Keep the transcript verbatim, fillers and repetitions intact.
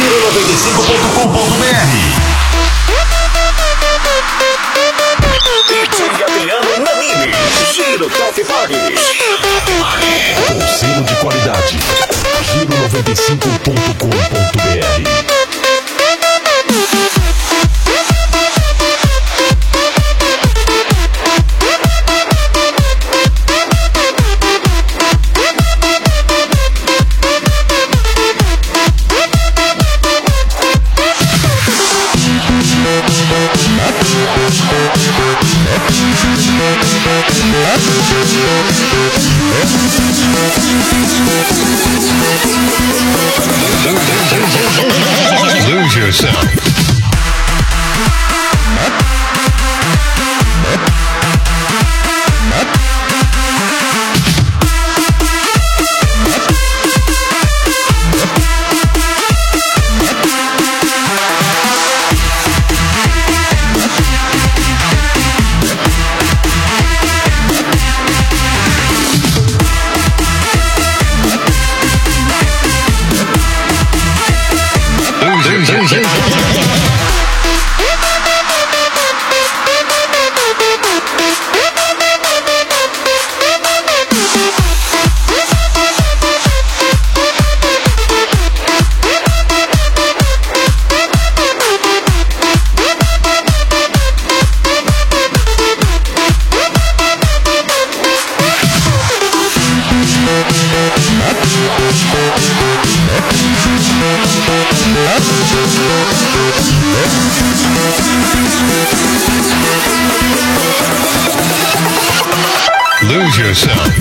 Giro noventa e cinco ponto com ponto br. D J Adriano Nanini. Giro Top Party. Com selo de qualidade. Giro noventa e cinco ponto com ponto br. Lose yourself. Lose yourself.